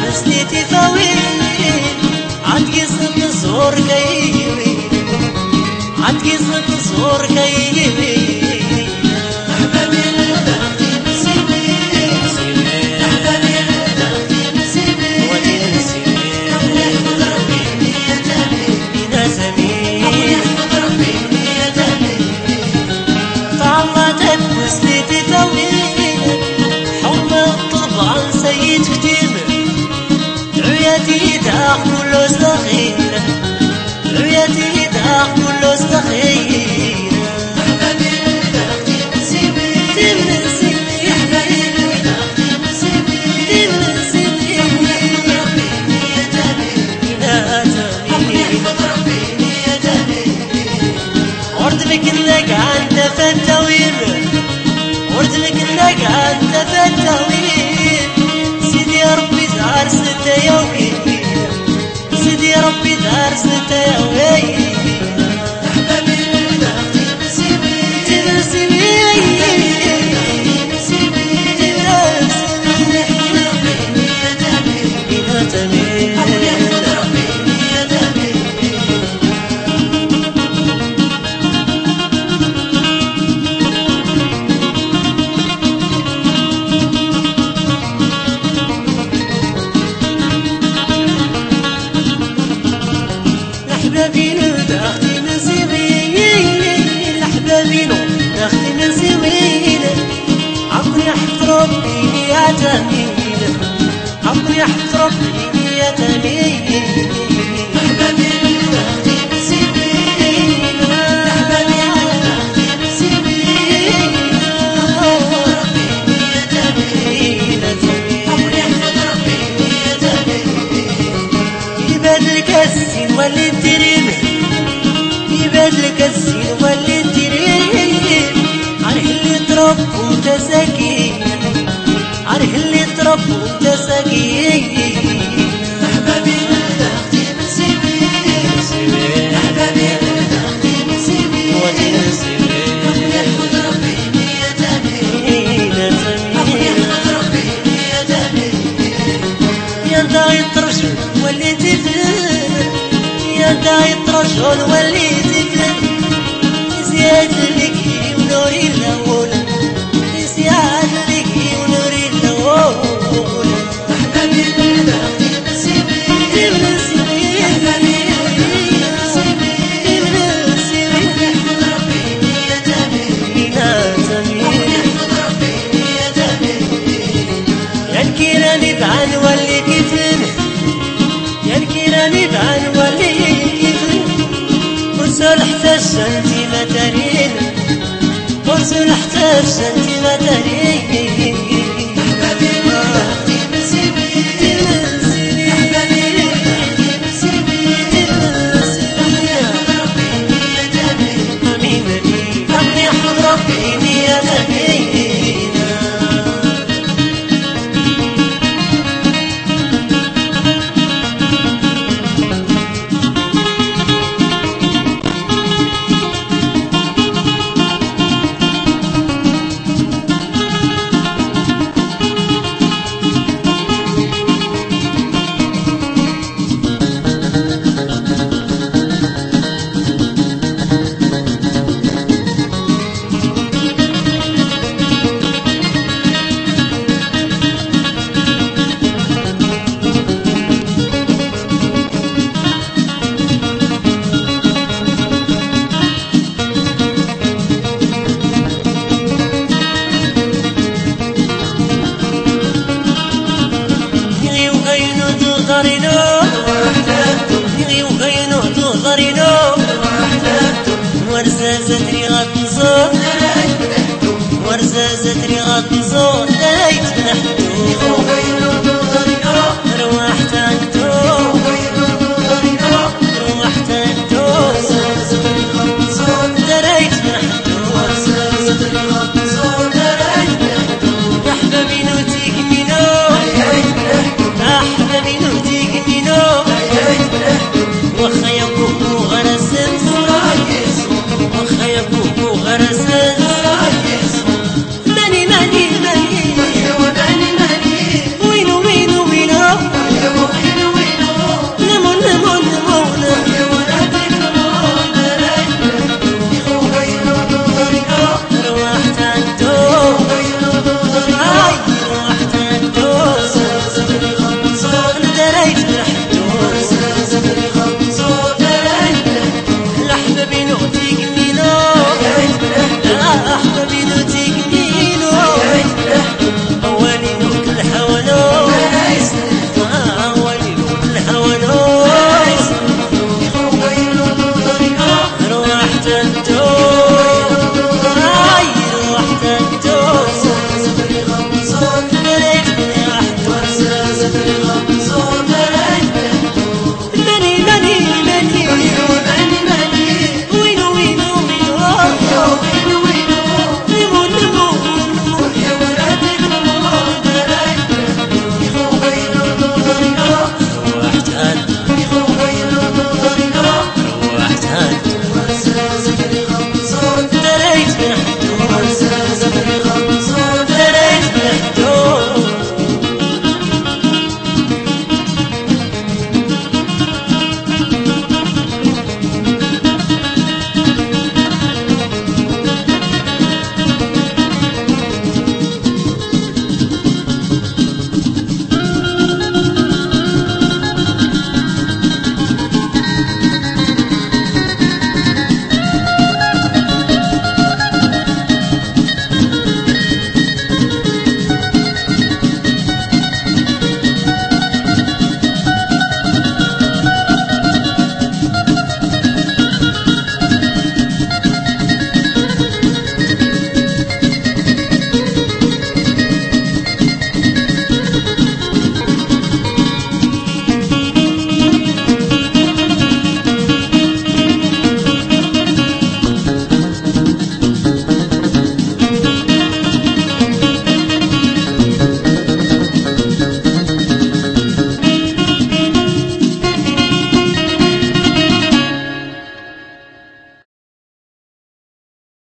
سنيتي فاوين عتقصد نزور كيوي عتقصد نزور كيوي كله استخير عياتي دا كله استخير ورد لك انك انت فتاوين ورد لك انك انت فتاوين سيدي ربي زار ستة يومين سيدي ربي دار ستة يومين حبابينو داختي نسيمين حبابينو داختي نسيمين عمري حفظ ربي يا تمين عمري حفظ ربي يا تمين حبابينو داختي نسيمين حبابينو داختي نسيمين ربي يا تمين عمري حفظ ربي يا تمين يبادلك السين واللي يبادلك الزين واللي تريد عليه اللي تربوا وانت سكين عليه اللي تربوا وانت سكين حبابينا داختي نسيبين حبابينا داختي نسيبين ودي نسيبين يحفظ ربي يا تمين يحفظ ربي يا تمين يا داعي الرجل واللي تفهم يا داعي الرجل واللي زياد لكي ونوري الأول زياد لكي ونوري الأول حبابينا داختي نسيبين حبابينا نسيبين يحفظ ربي يا تمين يحفظ ربي يا تمين يا الكيراني بعن واللي كيفن يا الكيراني بعن واللي كيفن ورسول حتى السنتيمترين ورسول حتى السنتيمترين حبابينا داختي نسيبين حبابينا داختي نسيبين يحفظ ربي يا تمين امين امين يحفظ ربي يا تمين ورزازتني غتنزور ورزازتني غتنزور لا يتنحتو